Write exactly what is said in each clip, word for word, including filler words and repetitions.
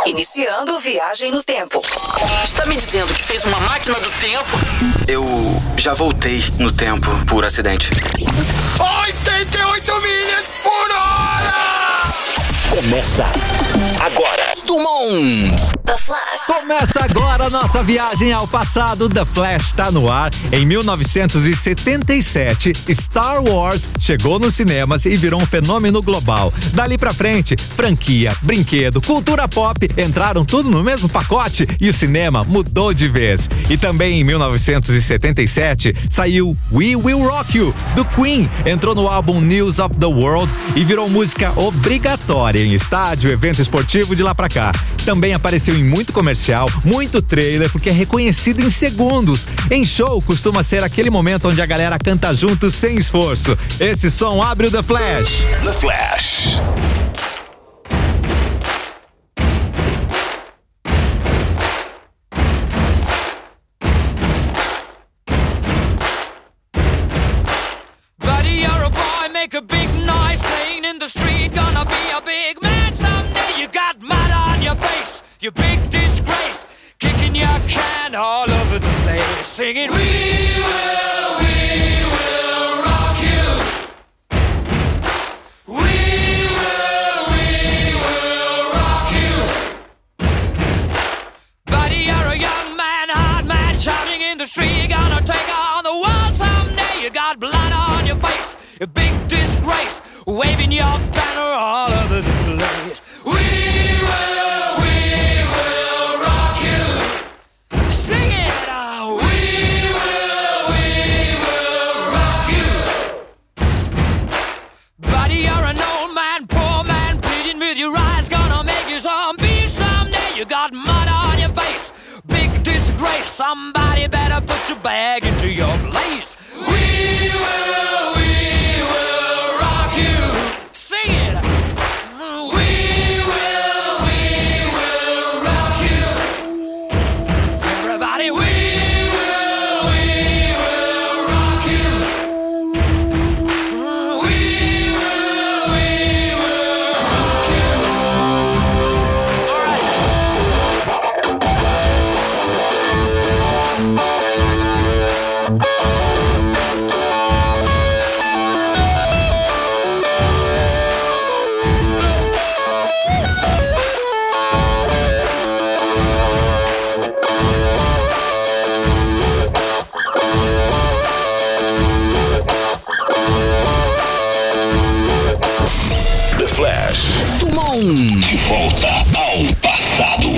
Iniciando viagem no tempo. Está me dizendo que fez uma máquina do tempo? Eu já voltei no tempo por acidente. oitenta e oito milhas por hora! Começa agora. Dumont. The Flash. Começa agora a nossa viagem ao passado. The Flash está no ar. Em mil novecentos e setenta e sete, Star Wars chegou nos cinemas e virou um fenômeno global. Dali pra frente, franquia, brinquedo, cultura pop entraram tudo no mesmo pacote e o cinema mudou de vez. E também em mil novecentos e setenta e sete saiu We Will Rock You, do Queen. Entrou no álbum News of the World e virou música obrigatória em estádio, evento esportivo de lá pra cá. Também apareceu em muito comercial, muito trailer, porque é reconhecido em segundos. Em show, costuma ser aquele momento onde a galera canta junto sem esforço. Esse som abre o The Flash. The Flash. Buddy, you're a boy, make a big noise, playing in the street, gonna be a big man someday. You got mud on your face, you big disgrace, kicking your can all over the place, singing, we will, we will rock you. We will, we will rock you. Buddy, you're a young man, hard man, shouting in the street, gonna take on the world someday. You got blood on your face, a big disgrace, waving your banner all over the place. We will, we will rock you. Sing it out. We will, we will rock you. Buddy, you're an old man, poor man, pleading with your eyes, gonna make you zombie someday. You got mud on your face, big disgrace, somebody better put your bag into your place. We will, we will rock you. Sing it. We will, we will rock you. Everybody, we will, we will rock you. We will, we will rock you. All right. The Flash. Dumont. De volta ao passado.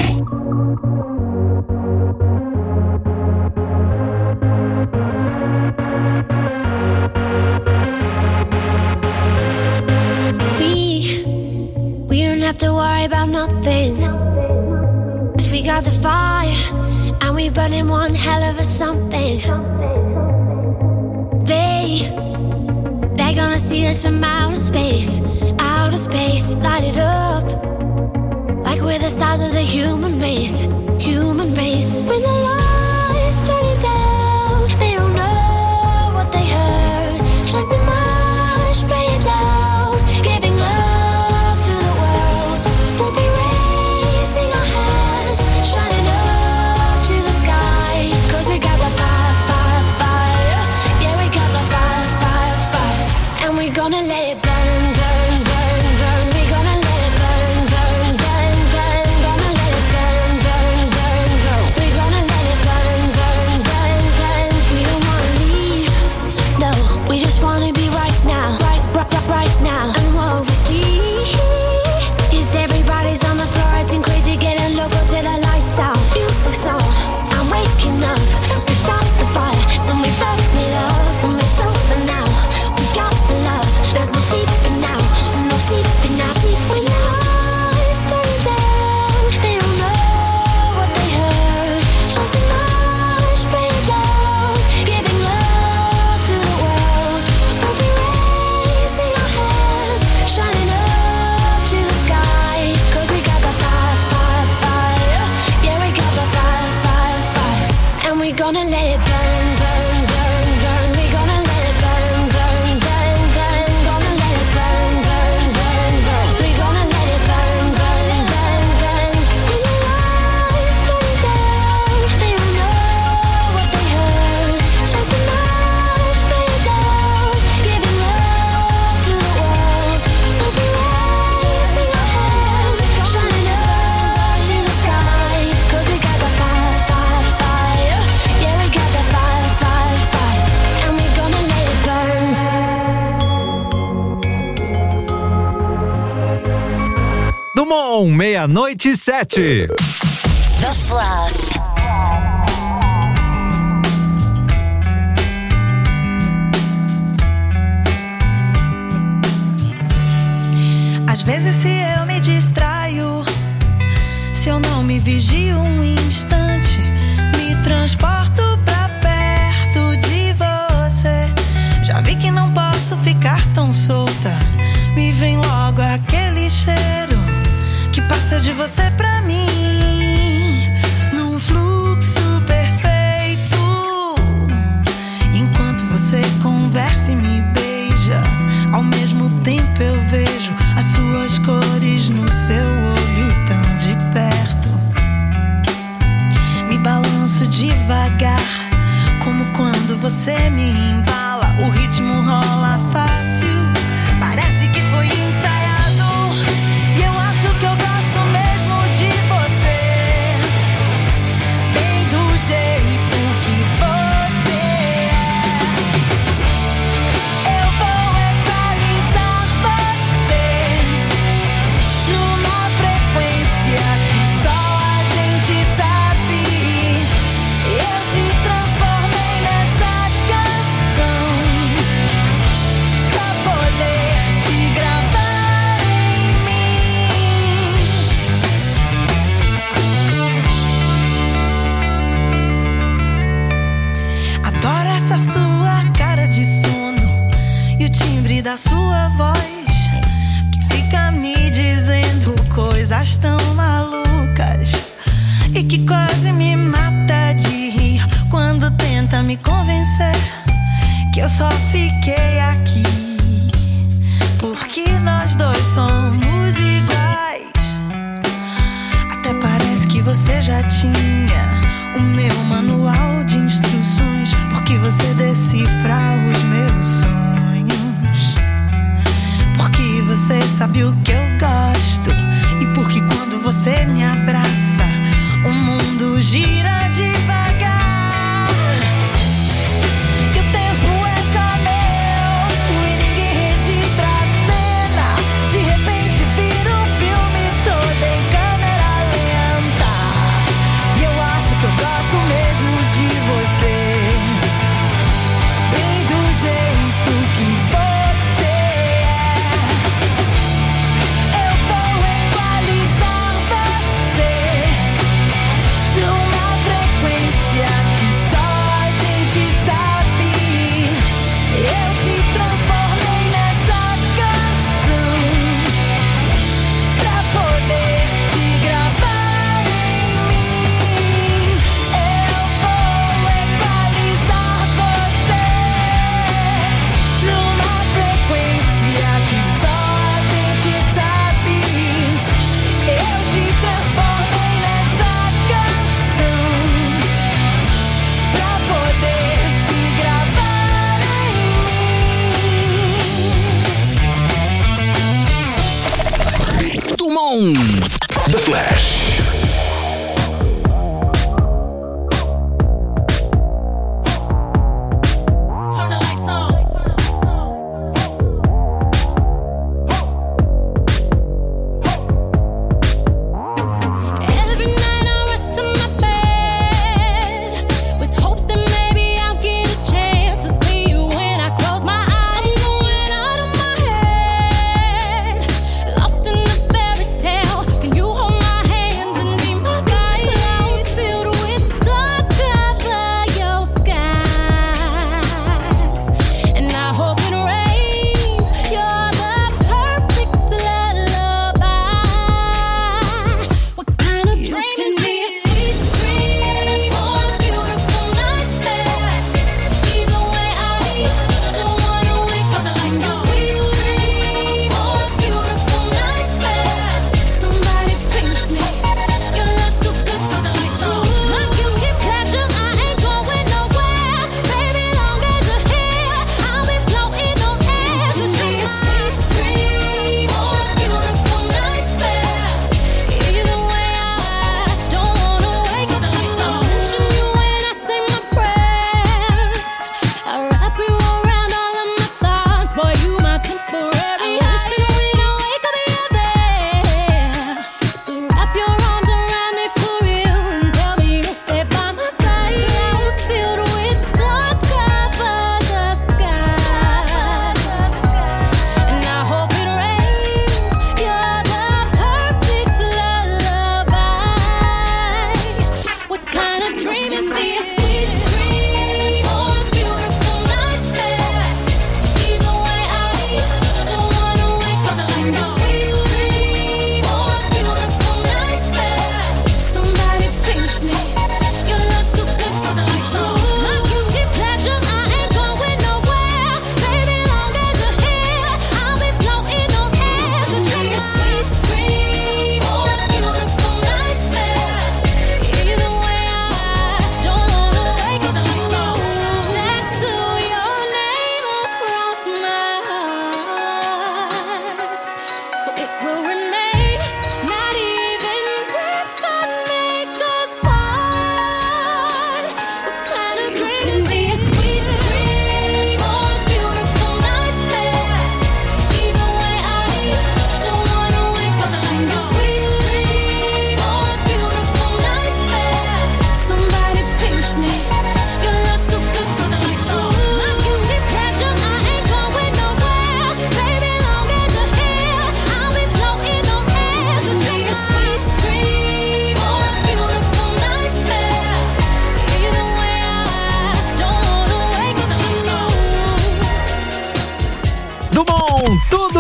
We, we don't have to worry about nothing. 'Cause we got the fire, and we burning one hell of a something. They, they're gonna see us from outer space, outer space, light it up. Like we're the stars of the human race, human race. When the lights turning down, they don't know what they heard. Strike the march, play it loud, giving love to the world. We'll be raising our hands, shining up to the sky. 'Cause we got the fire, fire, fire. Yeah, we got the fire, fire, fire. And we're gonna let it burn, burn, burn, burn. We're gonna let it burn, burn, burn, burn. Gonna let it burn, burn, Come on, meia-noite e sete. The Flash. Às vezes se eu me distraio, se eu não me vigio um instante, me transporto pra perto de você. Já vi que não posso ficar tão solta, me vem logo aquele cheiro que passa de você pra mim, num fluxo perfeito. Enquanto você conversa e me beija, ao mesmo tempo eu vejo as suas cores no seu olho tão de perto. Me balanço devagar, como quando você me embala. O ritmo rola fácil, parece que foi ensaiado. E eu acho que eu gosto mesmo de você, bem do jeito que você é. Eu vou equalizar você numa frequência que só a gente sabe. Eu te transformei nessa canção pra poder te gravar em mim. Adoro essa sua cara de sono e o timbre da sua voz, que fica me dizendo coisas tão malucas e que quase me mata de rir quando tenta me convencer que eu só fiquei aqui porque nós dois somos iguais. Até parece que você já tinha o meu manual de instruções, porque você decifra os meus sonhos, porque você sabe o que eu gosto e porque quando você me abraça o mundo gira devagar. Que o tempo é só meu e ninguém registra a cena. De repente vira um filme todo em câmera lenta. E eu acho que eu gosto mesmo de você, bem do jeito que você é. Eu vou equalizar você numa frequência que só a gente sabe. Eu te transformei nessa canção pra poder te gravar em mim. Eu vou equalizar você numa frequência que só a gente sabe. Eu te transformei nessa canção pra poder te gravar em mim. Dumont. The Flash. Turn the lights on. Every night I rush to my bed with hopes that maybe I'll get a chance to see you when I close my eyes. I'm going out of my head, lost in the fairy tale. Can you hold my hands and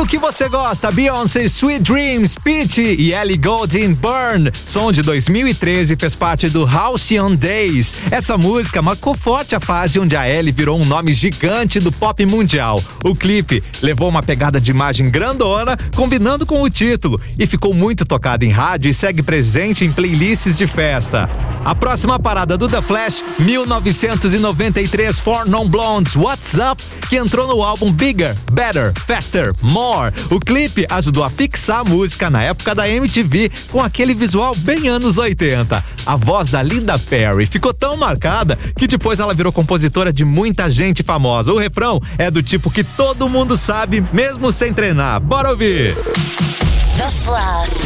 que você gosta, Beyoncé, Sweet Dreams, Peach e Ellie Goulding, Burn. Som de dois mil e treze, fez parte do Halcyon Days. Essa música marcou forte a fase onde a Ellie virou um nome gigante do pop mundial. O clipe levou uma pegada de imagem grandona, combinando com o título, e ficou muito tocado em rádio e segue presente em playlists de festa. A próxima parada do The Flash, mil novecentos e noventa e três, Four Non Blondes, What's Up, que entrou no álbum Bigger, Better, Faster, More. O clipe ajudou a fixar a música na época da M T V com aquele visual bem anos oitenta. A voz da Linda Perry ficou tão marcada que depois ela virou compositora de muita gente famosa. O refrão é do tipo que todo mundo sabe, mesmo sem treinar. Bora ouvir! The Flash.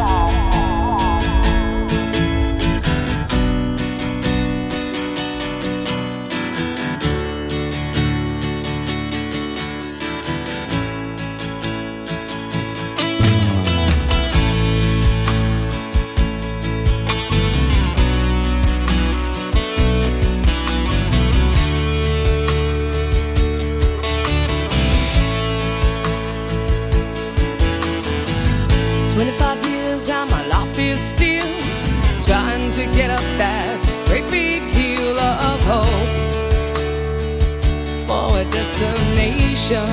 twenty-five years and my life is still trying to get up that great big hill of hope for a destination.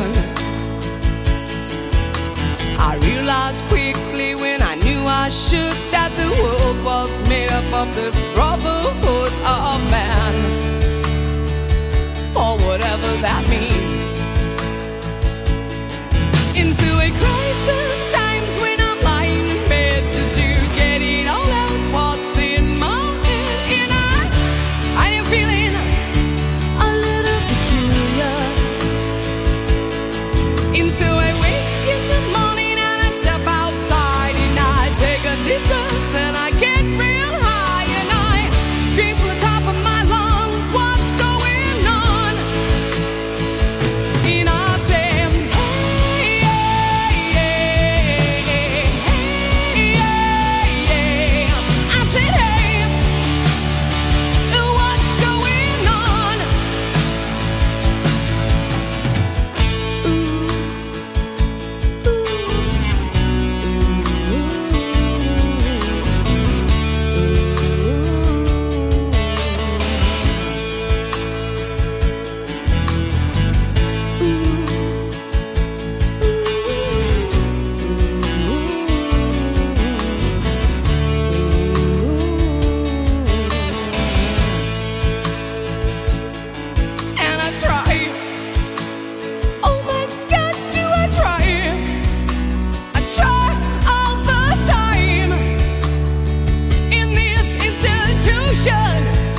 I realized quickly when I knew I should that the world was made up of this brotherhood of man, for whatever that means. Into a crisis times when I'm lying in bed just to get it all out what's in my head. And I, I am feeling a little peculiar. And so I wake in the morning and I step outside and I take a deep breath and I get real high and I scream from the top of my lungs, what's going on? And I say, hey, hey, hey, hey, hey. I said, hey, what's going on? And I try. Oh my God, do I try? I try all the time in this institution.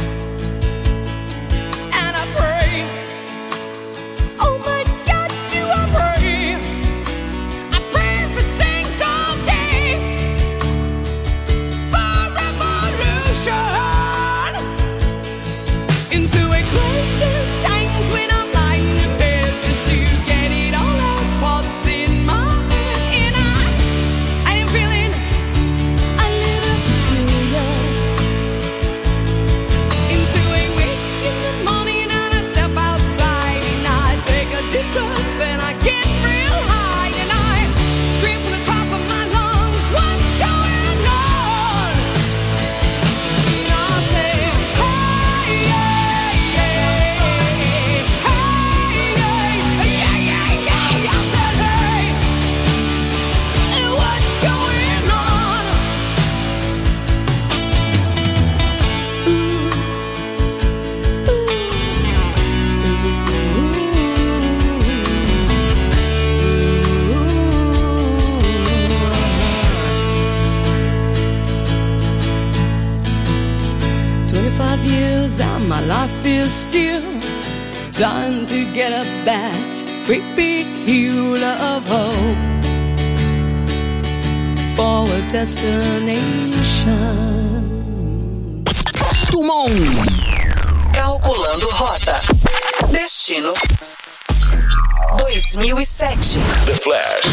And I pray. Oh my God, do I pray? I pray every single day for revolution. Into a crisis times when I'm lying in bed just to get it all out what's in my head. And I, I am feeling a little peculiar. Into a wake in the morning and I step outside and I take a deep breath and I get real high and I scream from the top of my lungs, what's going on? And I say, hey, yeah, yeah, hey, yeah, yeah, yeah, yeah. I said, hey, what's going on? Twenty-five years and my life is still trying to get up that great big hill of hope for a destination. Turma um. Calculando rota. Destino dois mil e sete. The Flash.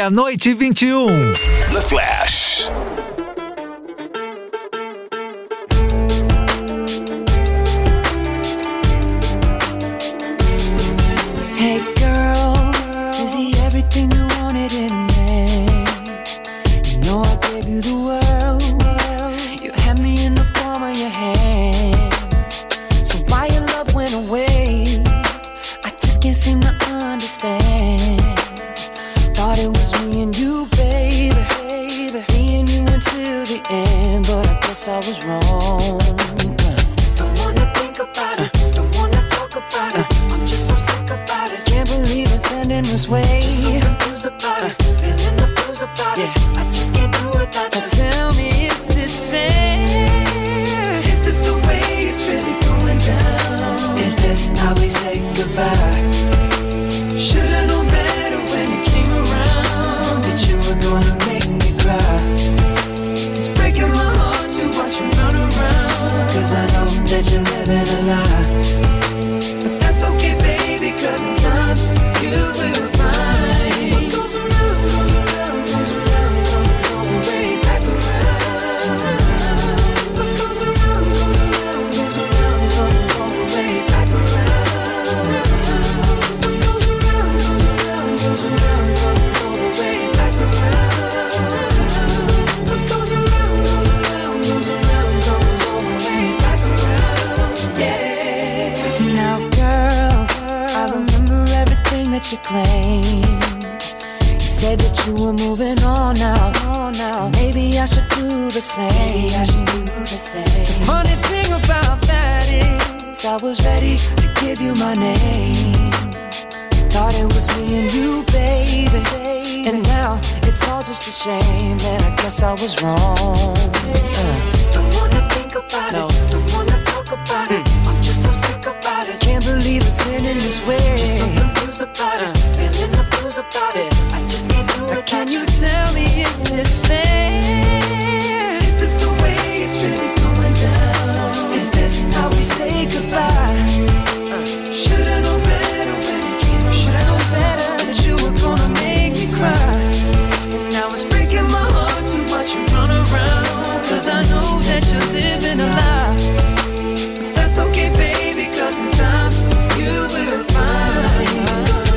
Meia-noite e vinte e um. The Flash. Hey girl, is he everything you wanted in me? You know I gave you the world. You had me in the palm of your hand. So why your love went away? I just can't seem to understand. Thought it was me and you, baby, me and you until the end, but I guess I was wrong. Don't wanna think about it, don't wanna talk about it. I'm just so sick about it. Can't believe it's ending this way. Just so confused about it, feeling the blues about it. I just can't do it without you. Now tell me, is this fair? Is this the way it's really going down? Is this how we say goodbye? Should've known better when you came around that you were gonna make me cry. It's breaking my heart to watch you run around, 'cause I know that you're living a lie. But that's okay, baby, 'cause in time you will find what goes around, goes around, goes around, comes all the way back around. What goes around, goes around, goes around, comes all the way back around. What goes around, goes around, goes around, comes all the way back around. What goes around, goes around, goes around, comes all the way back around. Yeah. Now, girl, I remember everything that you claimed. You said that you were moving on now. now. Maybe I should do the same. Maybe I should do the same. The funny thing about that is I was ready to give you my name. Thought it was me and you, baby. And now it's all just a shame that I guess I was wrong. Uh. Don't wanna think about no. it, don't wanna talk about mm. it. I'm just so sick about it. Can't believe it's ending this way. Just so confused about uh. it, feeling the blues about yeah. it. I just can't do it. Can you tell me, is this fair? Is this the way it's really going down? Is this how we say goodbye? Uh. Should've known better when you came around. Should've known better that you were gonna make me cry. And now it's breaking my heart to watch you run around, 'cause I know that you're living a lie. But that's okay, baby, 'cause in time you will find.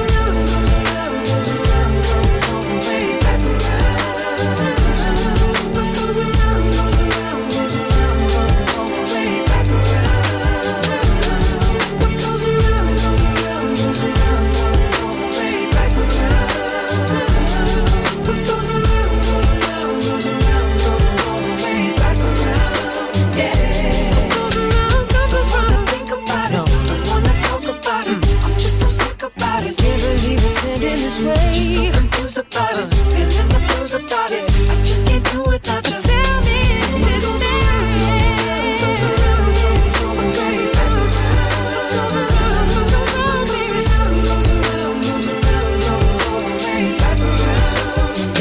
Just so confused about it, feeling the blues about it. I just can't do it without you. Tell me, is this fair? Goes around, goes around, goes around, goes around, goes around, goes around, goes all the way back around.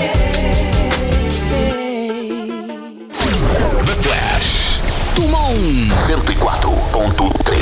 Yeah. The Flash. Tumon cento e quatro ponto três.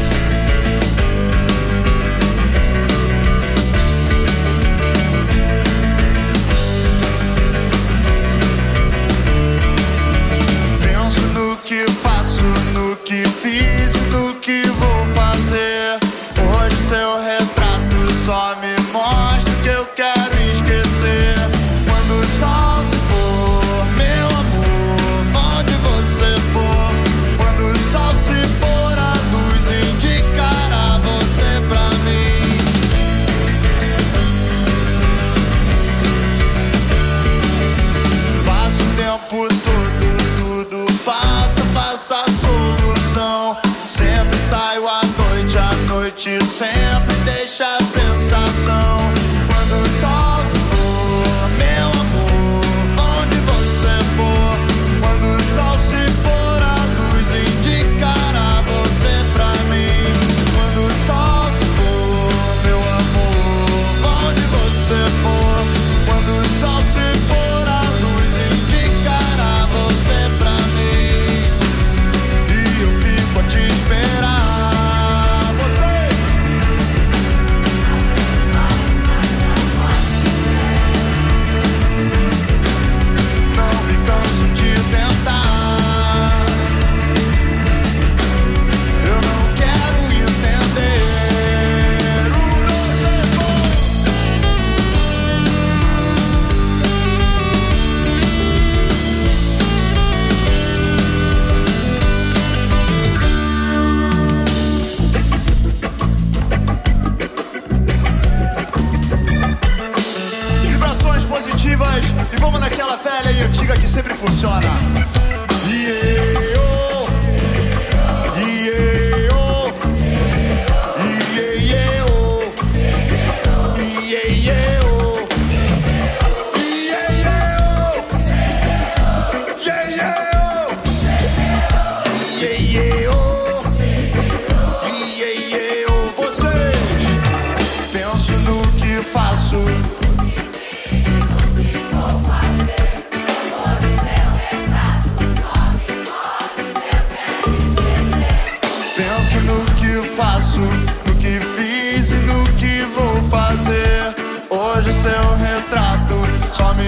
Só me mostra que eu quero esquecer. Quando o sol se for, meu amor, onde você for. Quando o sol se for, a luz indicará você pra mim. Passa o tempo todo, tudo passa, passa a solução. Sempre saio à noite, à noite sempre deixa a sensação. Quando o sol se for, meu amor, onde você for. Quando o sol se for, a luz indicará você pra mim. Quando o sol se for, meu amor, onde você for. Quando o sol se for, a luz indicará você pra mim. E eu fico a te esperar. Você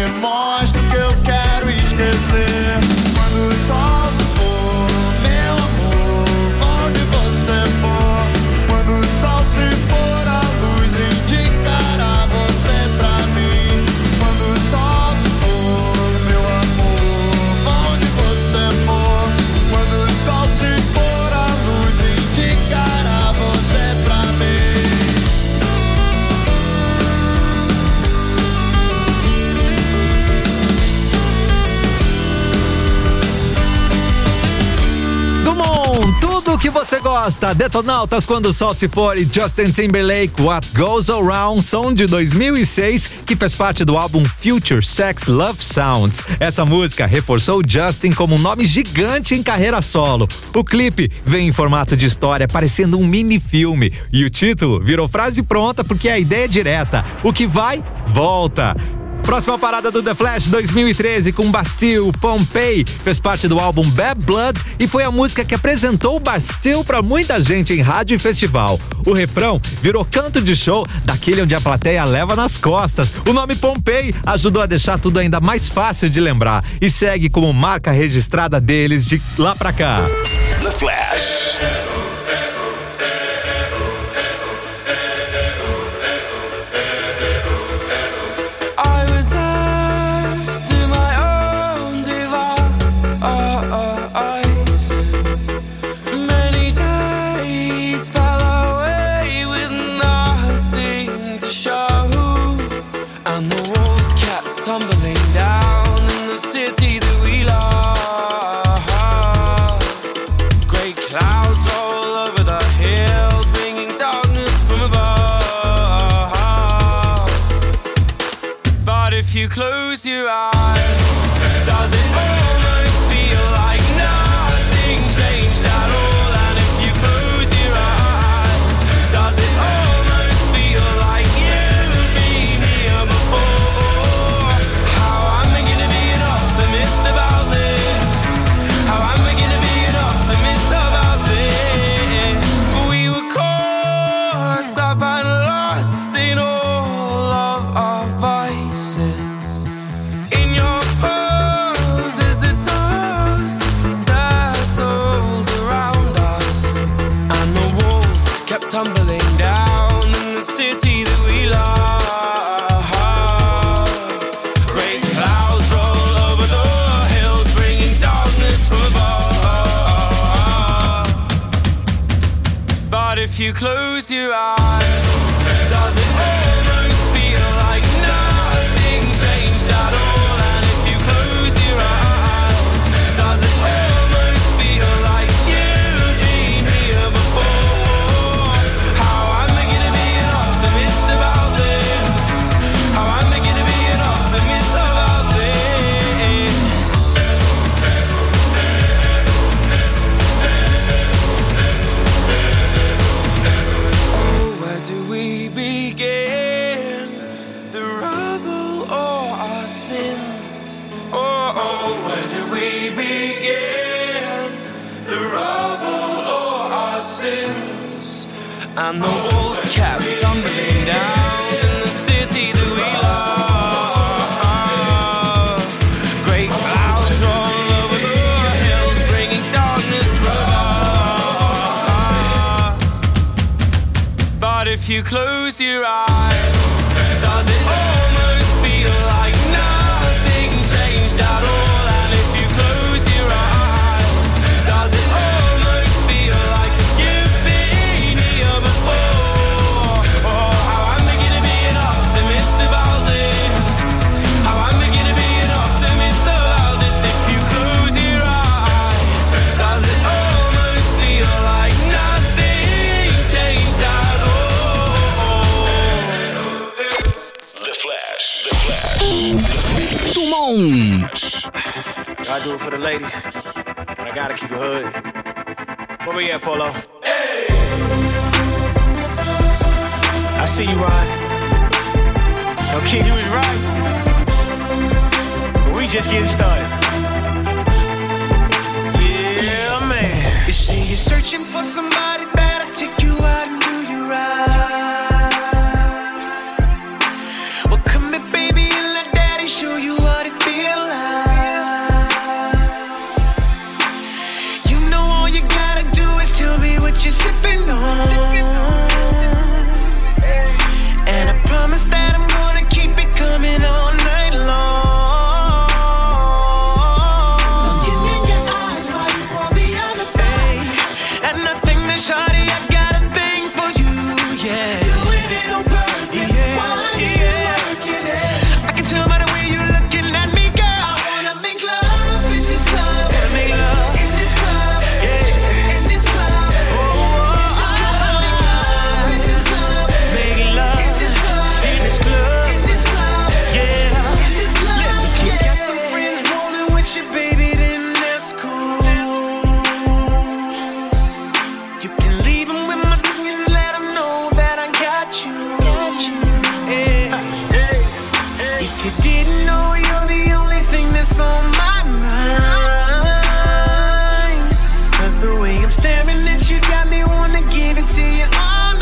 me mostra o que eu quero esquecer. Quando o sol se for, meu amor, onde você for. Quando o sol se for, a luz indicará você pra mim. Quando o sol se for, meu amor, onde você for. Quando o sol se for, a luz indicará você pra mim. Tudo que você gosta, Detonautas, Quando o Sol se for e Justin Timberlake, What Goes Around, são de dois mil e seis, que fez parte do álbum Future Sex Love Sounds. Essa música reforçou Justin como um nome gigante em carreira solo. O clipe vem em formato de história, parecendo um mini-filme, e o título virou frase pronta porque a ideia é direta: o que vai, volta. Próxima parada do The Flash dois mil e treze com Bastille, Pompeii, fez parte do álbum Bad Blood e foi a música que apresentou o Bastille pra muita gente em rádio e festival. O refrão virou canto de show daquele onde a plateia leva nas costas. O nome Pompeii ajudou a deixar tudo ainda mais fácil de lembrar e segue como marca registrada deles de lá pra cá. The Flash. Tumbling down in the city that we love. Great clouds all over the hills, bringing darkness from above. But if you close your eyes, does it almost feel like nothing changed at all? And if you close your eyes, does it almost feel like you've been here before? About this, how am I gonna be an optimist about this? We were caught up and lost in all of our vices. In your pose as the dust settled around us, and the walls kept tumbling down in the city that we love. If you close your eyes, does it almost feel like nothing changed at all? And if you close your eyes, does it almost feel like you've been here before? How am I gonna be an optimist about this? How am I gonna be an optimist about this? Do we begin the rubble or our sins? Oh, oh, where do we begin the rubble or our sins? And the walls kept tumbling down in the city that we love. Great clouds all over the hills, bringing darkness from above. But if you close your eyes, does it almost feel like nothing changed at all? And if you close your eyes, does it almost feel like you've been here before? Oh, how am I gonna be an optimist about this? How am I gonna be an optimist about this? If you close your eyes, does it almost feel like nothing changed at all? Tumon. I do it for the ladies, but I gotta keep it hood. Where we at, Polo? Hey! I see you, Ron. Yo, kid, you was right. But we just getting started. Yeah, man. You say you're searching for somebody that'll take you out and do you right. Well, come here, baby, and let daddy show you what you're sipping on. And I promise that I'm gonna keep it coming all night long. Looking in your eyes while you on the other side. And I think that shawty, I got a thing for you, yeah. Doing it on purpose, yeah, why yeah. you working it? I can tell by the way you're looking at me, girl. I wanna make love in this club. Wanna make love in this club, yeah. In this club, oh, oh, oh. I wanna make love in this club. Make love in this club, in this club, in this club, yeah. In this club, listen, if you got some friends rolling with you, baby, then that's cool. That's cool. You can leave them with my song and let them know that I got you. Got you. Yeah. Hey. Hey. If you didn't know, you're the only thing that's on my mind. Cause the way I'm staring at you got me wanna give it to you all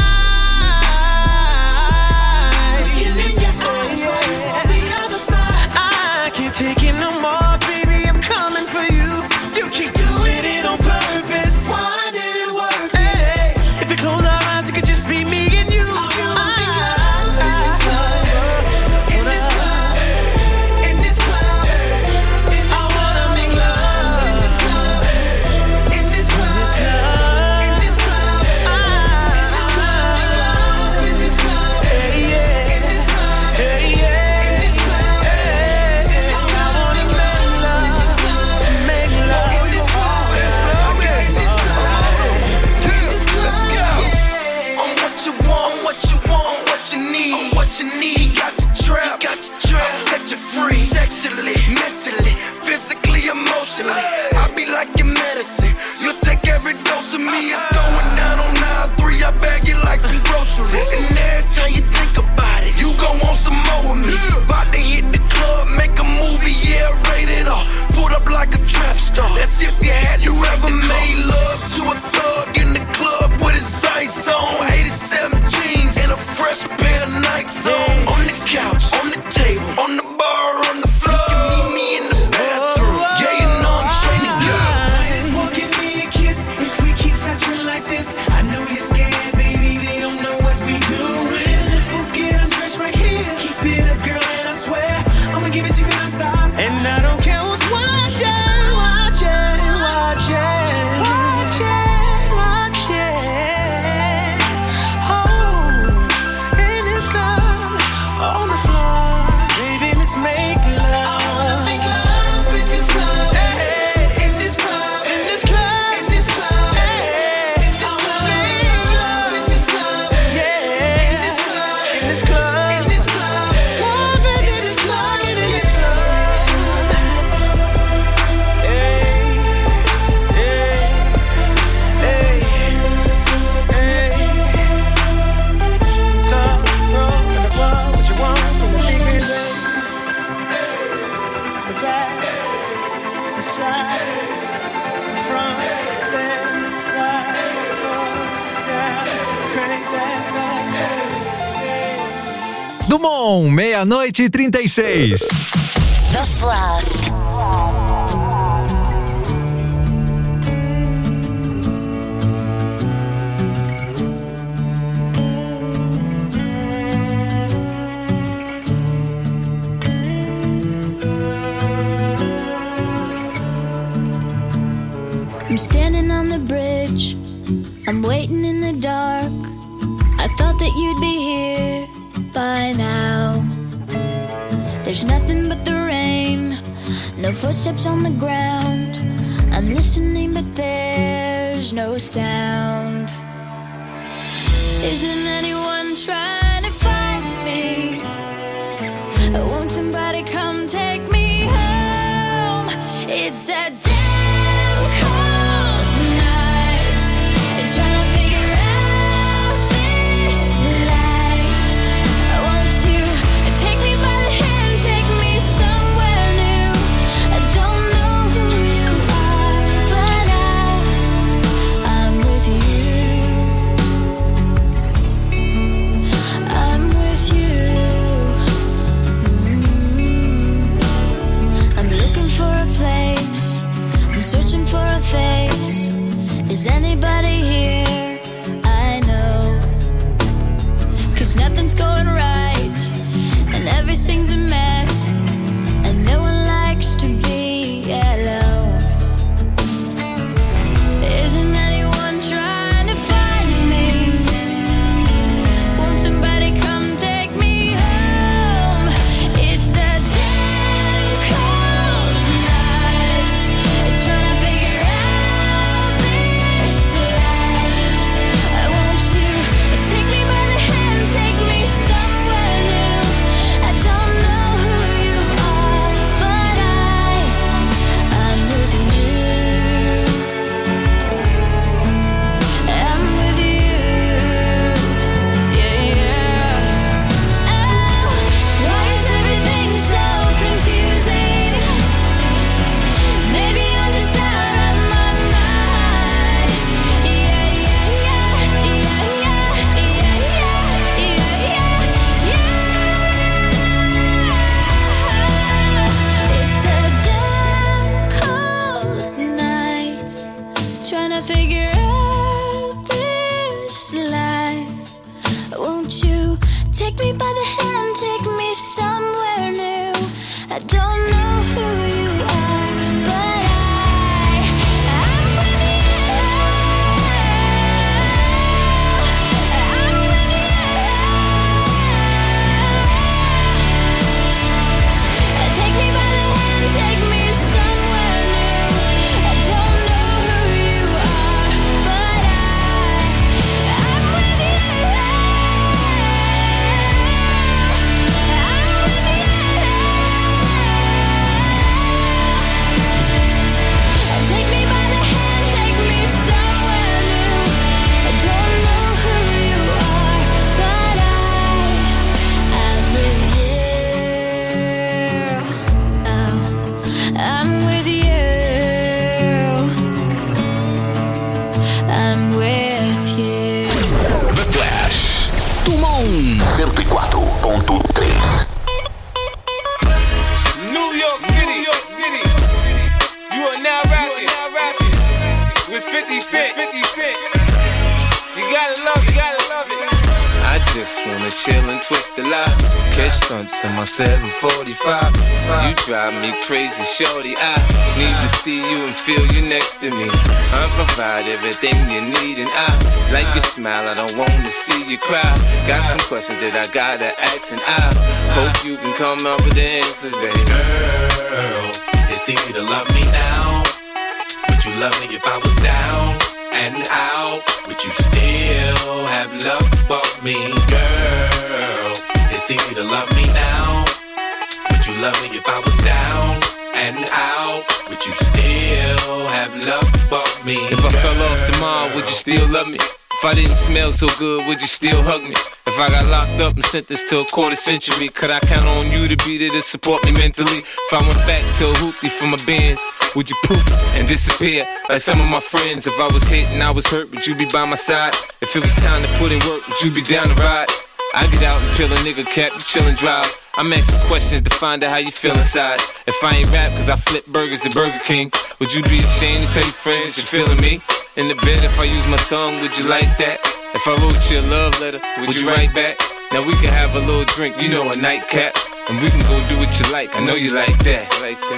night. Looking in your eyes while you on the other side. I can't take it no more, baby, I'm coming for you. You keep doing it on purpose. Why did it work? Hey, if we close our eyes, it could just be me and you. I wanna make love in this club. In this club. In this club. I wanna make love in this club. In this club. In this club. I wanna make love in this club. Hey, yeah. In this club. Hey, yeah. In this club. I wanna make love in this club. Make love in this club. Let's go. Let's go. On what you want, what you want, what you need, what you need. Got the trap, got the trap. I'll set you free, sexually, mentally, physically, emotionally. I'll be like your medicine. You'll take every dose of me. It's going down on nine three. I bag it like some groceries. And every time you think about it, you gon' want some more of me. About to hit the club, make a movie, yeah, rated R. Put up like a trap star. That's if you had you ever made love to a thug in the club with his ice on. eighty-seven jeans and a fresh pair of Nikes on. On the couch, on the table, on the bar, on the floor. You can meet me in the bathroom. Yeah, you know I'm trying to go. Just won't give me a kiss if we keep touching like this. I know you're scared, baby. They don't know what we doing. Let's both get undressed right here. Keep it up, girl, and I swear I'ma give it to you non-stop. And I don't care who's watching, watching, watching, watching, watching. Oh, in this club, on the floor, baby, let's make love. I wanna make love in this club. Hey, in this club, in this club, in this club. Hey, I wanna make love in this club. Yeah, in this club, in this club, in this club. Love in this club, in this club. Hey, hey, hey, hey. Come, roll, and the club, what you want from the big man, baby. The back, the side, the front, left, right, up, down, crank that back, baby. Dumont, meia-noite e trinta e seis. The Flash. I'm standing on the bridge, I'm waiting in the dark. I thought that you'd be here by now. There's nothing but the rain, no footsteps on the ground. I'm listening but there's no sound. Isn't anyone trying to find me? Won't somebody come take me home? It's that damn cold night, and trying to figure out this life. Won't you take me by the hand, take me somewhere new? I don't know who you are, but I, I'm with you. I'm with you. Mm-hmm. I'm looking for a place, I'm searching for a face Is anybody here? I know. Cause nothing's going right, and everything's a mess, and no one likes to be alone. Isn't anyone trying to find me? Won't somebody come take me home? It's a damn cold night, trying to figure out this life. I want you to take me by the hand, take me somewhere new. I don't know who you are, but I, I'm with you. I'm with you. Yeah, yeah. Oh, why is everything so confusing? Maybe I'm just out of my mind. Yeah, yeah, yeah, yeah, yeah, yeah, yeah, yeah, yeah. It's a damn cold night, trying to figure out this life. Won't you take me by the hand, take me somewhere new? I don't know who you are, but I, I'm with you. I'm with you. Take me by the hand, take me somewhere new. I don't know who you are, but I, I'm with you. I'm with you. Take me by the hand, take me somewhere new. I don't know who you are, but I, I'm with you. Oh, I'm with you. I'm with you. The Flash. Tumon cento e quatro ponto três. New York City, New York City. You are now rapping with fifty Cent. fifty Cent. You gotta love it, you gotta love it. I just wanna chill and twist the lie. Catch stunts in my seven forty-five. You drive me crazy, shorty. I need to see you and feel you next to me. I provide everything you need, and I like your smile. I don't wanna see you cry. Got some questions that I gotta ask, and I hope you can come up with the answers, baby. Girl, it's easy to love me now. Would you love me if I was down and out? Would you still have love for me? Girl, it's easy to love me now. Would you love me if I was down and out? Would you still have love for me? If I fell off tomorrow, would you still love me? If I didn't smell so good, would you still hug me? If I got locked up and sentenced to a quarter century, could I count on you to be there to support me mentally? If I went back to a hoopty for my bands, would you poof and disappear like some of my friends? If I was hit and I was hurt, would you be by my side? If it was time to put in work, would you be down to ride? I get out and peel a nigga cap, you chill and drive. I'm asking questions to find out how you feel inside. If I ain't rap cause I flip burgers at Burger King, would you be ashamed to tell your friends you're feeling me? In the bed, if I use my tongue, would you like that? If I wrote you a love letter, would you write back? Now we can have a little drink, you know, a nightcap, and we can go do what you like. I know you like that, like that.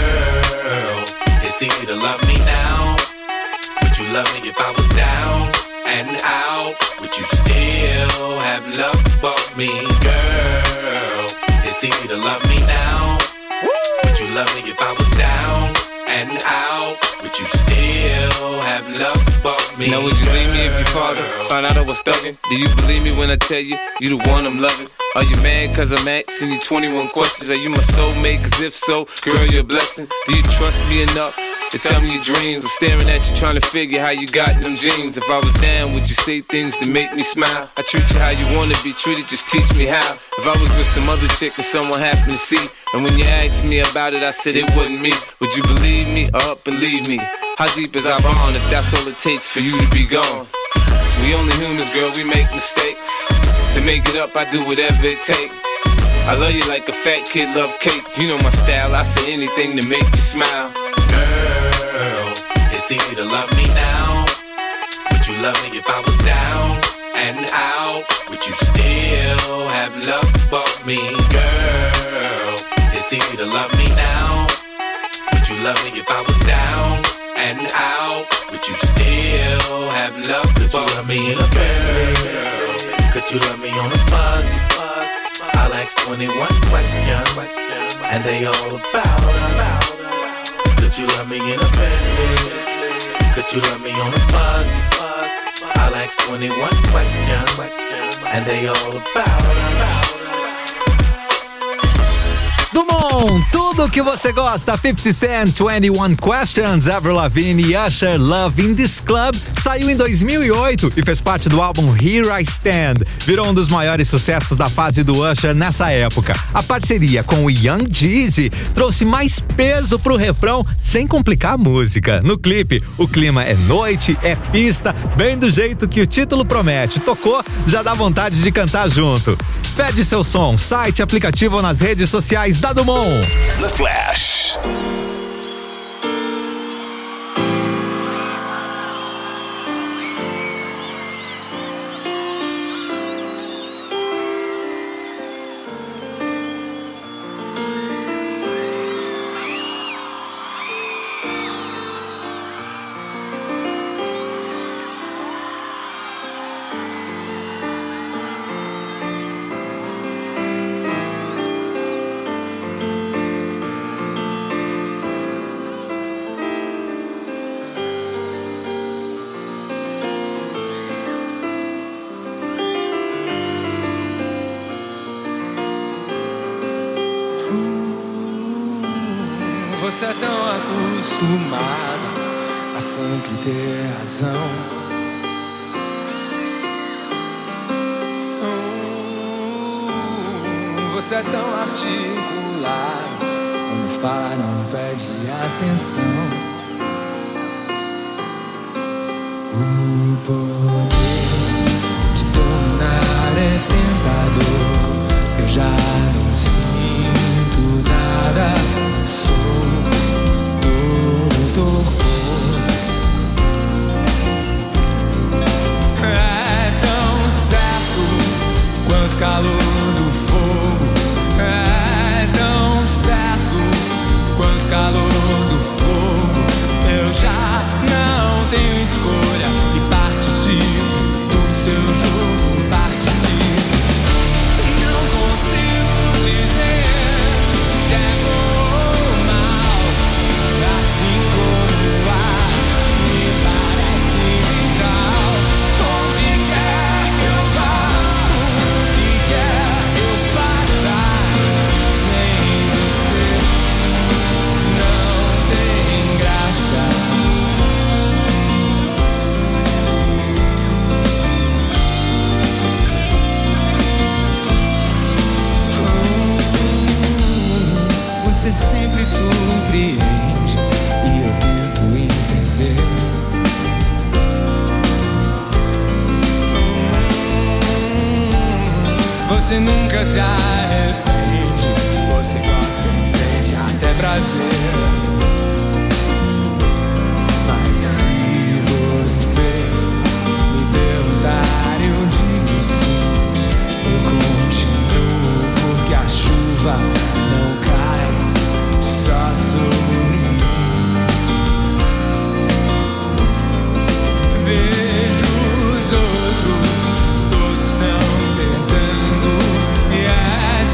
Girl, it's easy to love me now. Would you love me if I was down and out? Would you still have love for me? Girl, it's easy to love me now. Would you love me if I was down and out? Would you still have love for me? Now would you leave me if your father found out I was thuggin'? Do you believe me when I tell you, you the one I'm loving? Are you mad cause I'm asking you twenty-one questions? Are you my soulmate? Cause if so, girl, you're a blessing. Do you trust me enough to tell me your dreams? I'm staring at you trying to figure how you got them jeans. If I was down, would you say things to make me smile? I treat you how you wanna be treated, just teach me how. If I was with some other chick and someone happened to see, and when you asked me about it, I said it wasn't me, would you believe me or up and leave me? How deep is our bond if that's all it takes for you to be gone? We only humans, girl, we make mistakes. To make it up, I do whatever it takes. I love you like a fat kid love cake. You know my style, I say anything to make you smile. Girl, it's easy to love me now. love me if I was down and out? Would you still have love for me, girl? It's easy to love me now. Would you love me if I was down and out? Would you still have love Could for you love me in a girl? Could you love me on a bus? I'll ask twenty-one questions, and they all about us. Could you love me in a bed? Could you love me on a bus? I'll ask twenty-one questions, and they all about us. Dumont, tudo o que você gosta. fifty Cent, twenty-one Questions, Avril Lavigne e Usher, Love in This Club, saiu em dois mil e oito e fez parte do álbum Here I Stand. Virou um dos maiores sucessos da fase do Usher nessa época. A parceria com o Young Jeezy trouxe mais peso pro refrão sem complicar a música. No clipe, o clima é noite, é pista, bem do jeito que o título promete. Tocou, já dá vontade de cantar junto. Pede seu som, site, aplicativo ou nas redes sociais da Dumont. The Flash. Você é tão acostumada a sempre ter razão. Você é tão articulada, quando fala não pede atenção. O poder de dominar é tentador. Eu já não sinto nada. Sou todo torpor. É tão certo quanto calor do fogo. É tão certo quanto calor do fogo. Eu já não tenho escolha e participo do seu jogo. Participo. Não consigo dizer se é bom. Você sempre surpreende e eu tento entender. Você nunca se arrepende. Você gosta e sente até prazer. Mas se você me perguntar, eu digo sim. Eu continuo porque a chuva não cai só sobre mim. Vejo os outros, todos estão tentando, e é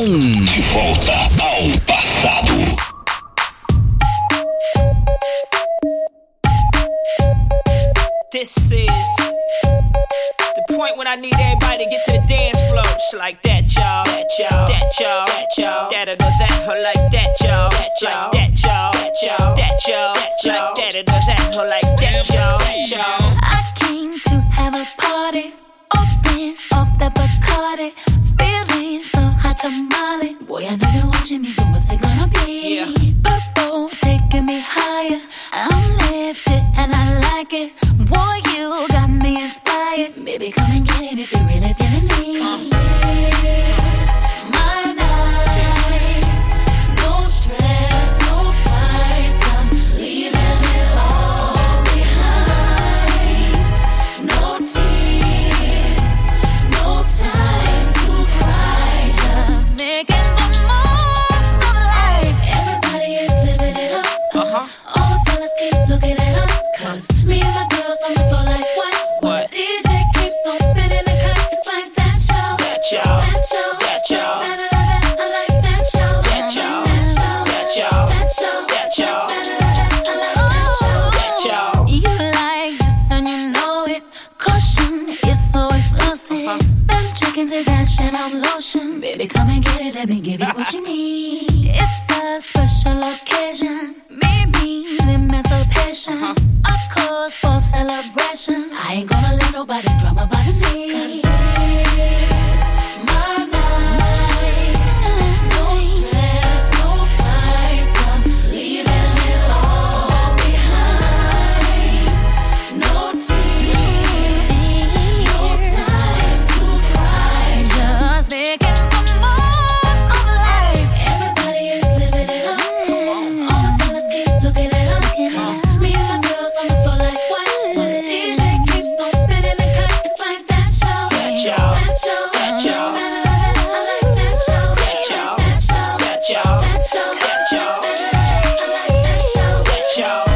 De volta ao passado. This is the point when I need everybody to get to the dance floor. Just like that, y'all. That, y'all. That, y'all. That, y'all. That, or that, or like that, y'all. That, y'all. That, y'all. That, y'all. That, y'all. Like that, or that, or like that, y'all. That, y'all. I came to have a party. Open off the Bacardi. Feeling so hot tamale. Boy, I know you're watching me, so what's it gonna be? Yeah. Purple taking me higher. I'm lifted and I like it. Boy, you got me inspired. Baby, come and get it if you're really feeling me. It's my night. No stress, no fights. I'm leaving it all behind. No tears, no time to cry. Just making the most of life. Everybody is living it up. Uh-huh. All the fellas keep looking at us. Cause me and my girls on the floor like what? What? D J keeps on spinning the cut. It's like that, y'all. That, y'all. That, y'all. That, y'all. Like that, I like that, y'all. That, y'all. That, y'all. That, That, y'all. y'all. I like that, y'all. That, y'all. You like this and you know it. Caution is so explosive. Them chickens is action on lotion. Baby, come and get it. Let me give you what you need. It's a special occasion. Maybe emancipation. A cause for celebration. I ain't gonna let nobody's drama bother me. 'Cause it's my night. No stress, no fights. I'm leaving it all behind. No tears, no time to cry. Just making the most of life. Everybody is living it up. All the fellas keep looking at us. 'Cause me and my girls on the floor like what? When the D J keeps on spinning the cut, it's like that, y'all. That, y'all. That, y'all. That, y'all. I like that, y'all. That, y'all. That, y'all. That, y'all. That, y'all. That, y'all. I like that, y'all. That, y'all.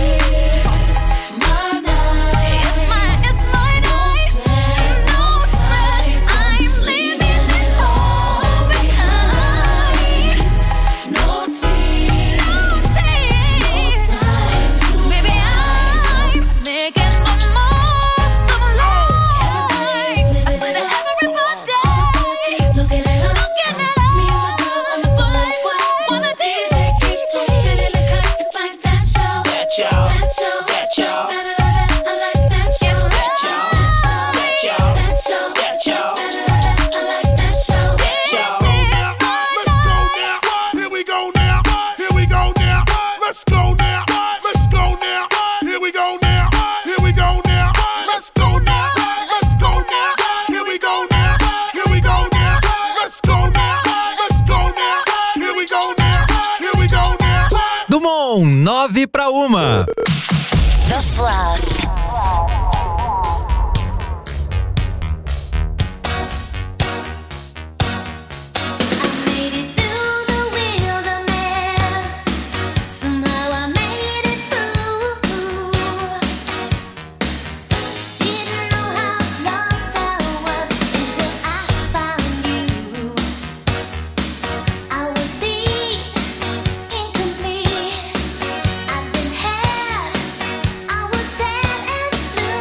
It's my night. It's my, it's my night. No stress. I'm leaving it all behind. No tears. No tears. No time to Baby, I'm making the most of life. I said everybody. Looking at us. Looking at us. Me and my girls on the floor like what? When the D J keeps on spinning the cut, it's like that, y'all. That, y'all. That, y'all. That, y'all. I like that, y'all. That, y'all. That, y'all. That, y'all. That, y'all. I like that, y'all. That, y'all. Let's go now. Here we go now. Here we go now. Let's go now. Let's go now. Here we go now. Here we go now. Let's go now. Let's go now. Here we go now. Here we go now. Let's go now. Let's go now. Here we go now. Here we go now. Dumont, nove pra uma. The Flash. Somehow I made it through. Didn't know how lost I was until I found you. I was beat, incomplete. I've been had. I was sad and blue.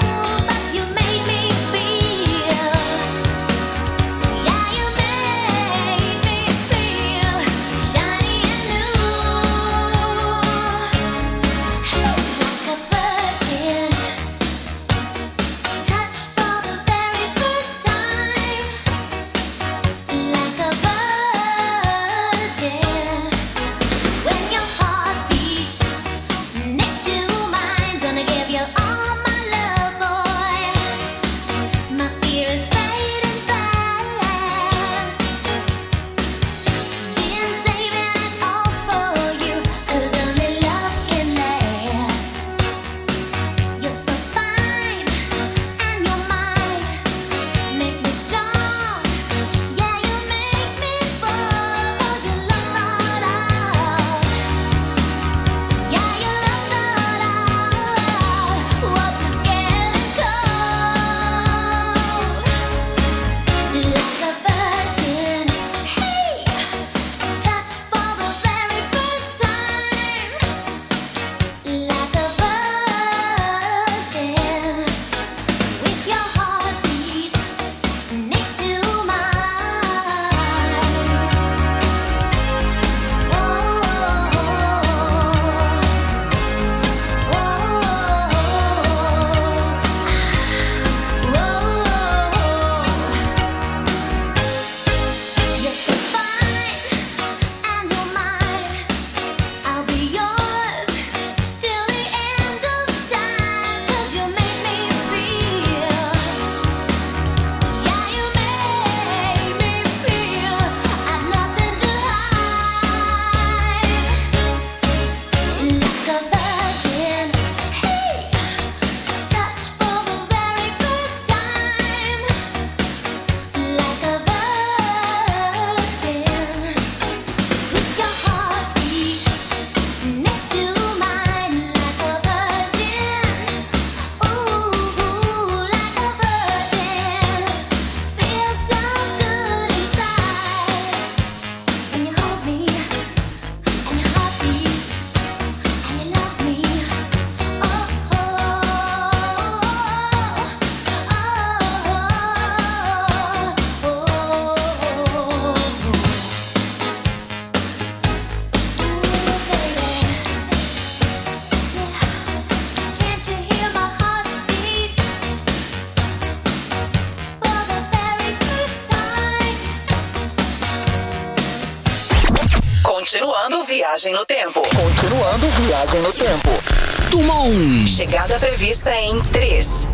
Continuando viagem no tempo. Continuando viagem no tempo. Dumont. Chegada prevista em três,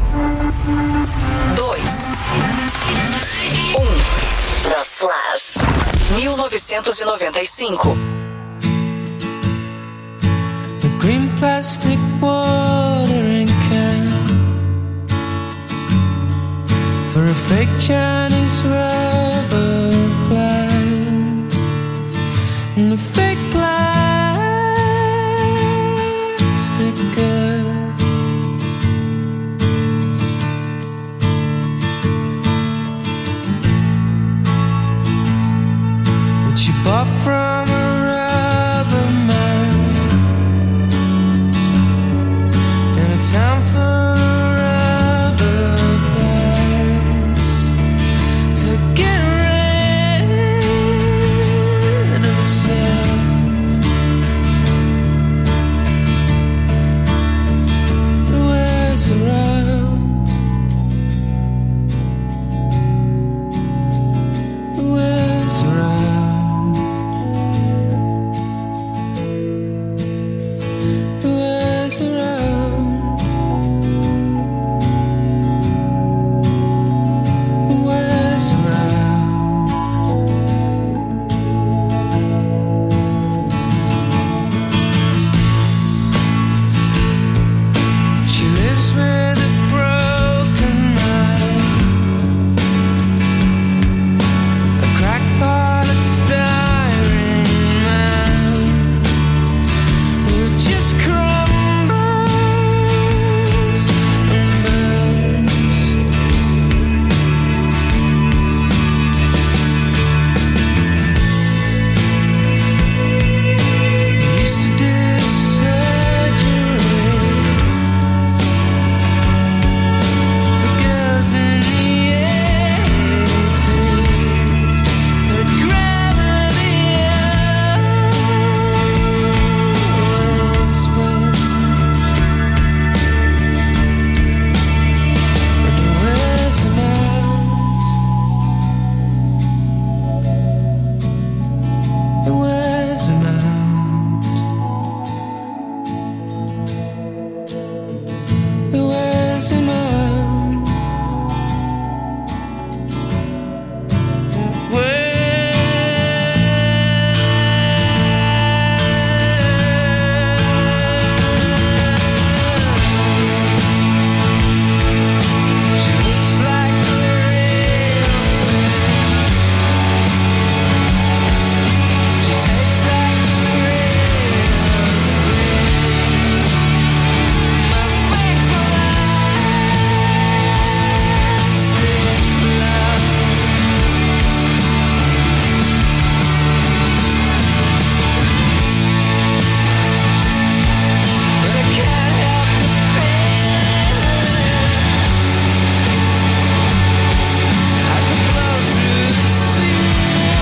dois, um. The Flash. mil novecentos e noventa e cinco. The green plastic watering can for a fake Chinese rubber plant and a fake plastic girl. That she bought from a rubber man in a town full of rubber plants to get rid of itself. The words around, the words around, the words around. The words around. She lives with a broken mind, a crackpot, a styrene man who just crumbles and burns. Used to do surgery for girls in the eighties, but gravity always wins. But the words amount, the words amount, the words amount, she looks like a real friend. She tastes like a real friend. My fake plastic love. But I can't help the feeling I could blow through the ceiling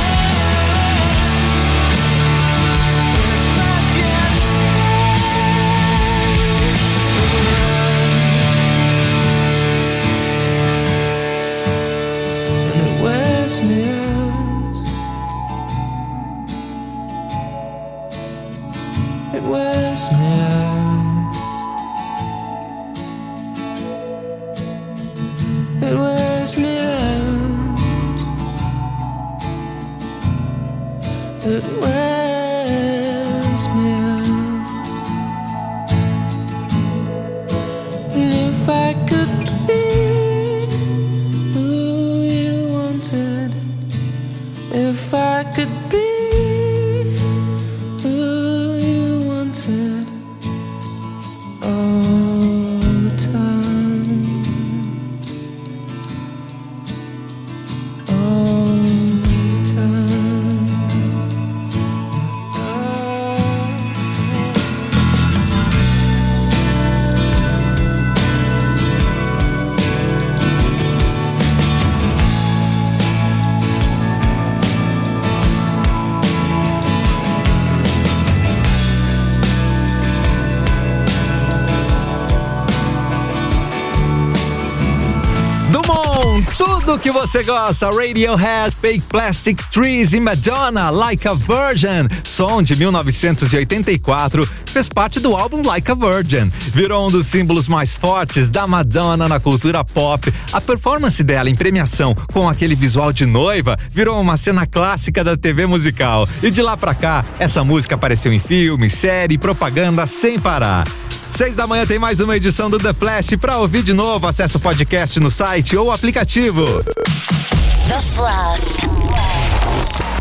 if I just stayed around. And it wears me out. It wears me out. It wears me out. It wears me out. And if I could be who you wanted, if I could be who you wanted all the time, all the time. Tudo que você gosta, Radiohead, Fake Plastic Trees e Madonna, Like a Virgin. Som de mil novecentos e oitenta e quatro, fez parte do álbum Like a Virgin. Virou um dos símbolos mais fortes da Madonna na cultura pop. A performance dela em premiação, com aquele visual de noiva, virou uma cena clássica da T V musical. E de lá pra cá, essa música apareceu em filme, série e propaganda sem parar. Seis da manhã tem mais uma edição do The Flash. Pra ouvir de novo, acesse o podcast no site ou aplicativo. The Flash.